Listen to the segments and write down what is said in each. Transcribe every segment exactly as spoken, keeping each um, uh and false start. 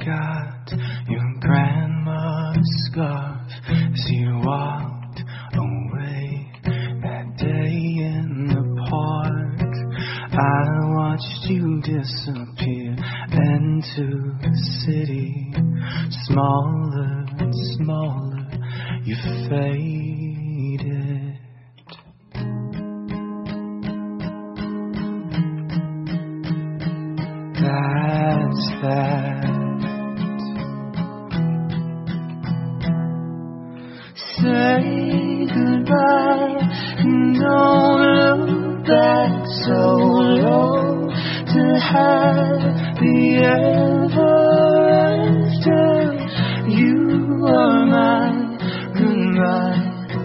forgot your grandma's scarf as you walked away that day in the park. I watched you disappear into the city. Smaller and smaller you faded. That's that. Say goodbye and don't look back so low to happy ever after. You are my goodbye,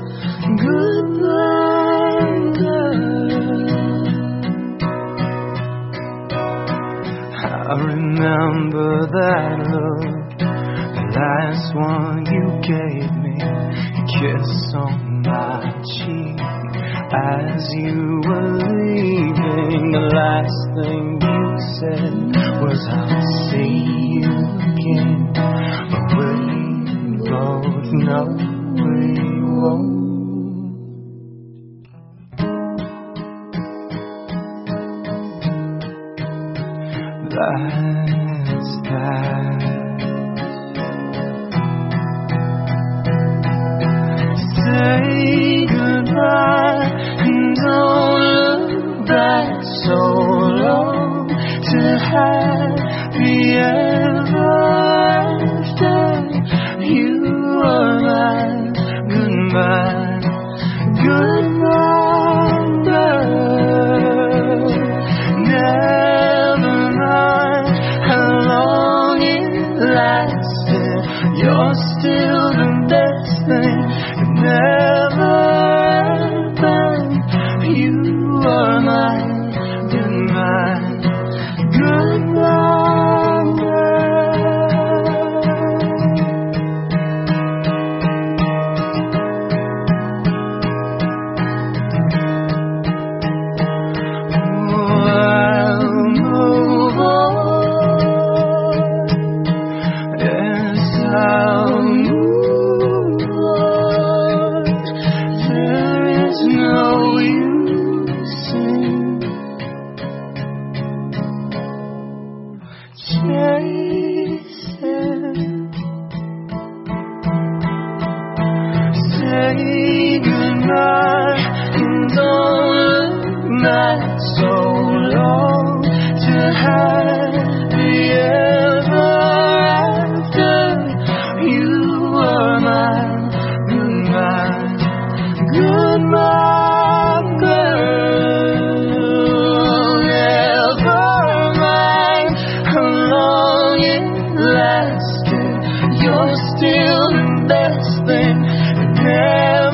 goodbye girl. I remember that look, the last one you gave me, a kiss on my cheek as you were leaving. The last thing you said was I'll see you again, but we both know we won't. That's that. Say goodbye and don't look back so long to happy ever after. You are my goodbye, goodbye girl. Never mind how long it lasted, you're still the best thing that never happened. You are my goodbye, goodbye I'll move on. Yes, I'll move on. There is no use in chasing. Say goodbye and don't look back so long to happy ever after. You are my goodbye, goodbye girl. Never mind how long it lasted, you're still the best thing that never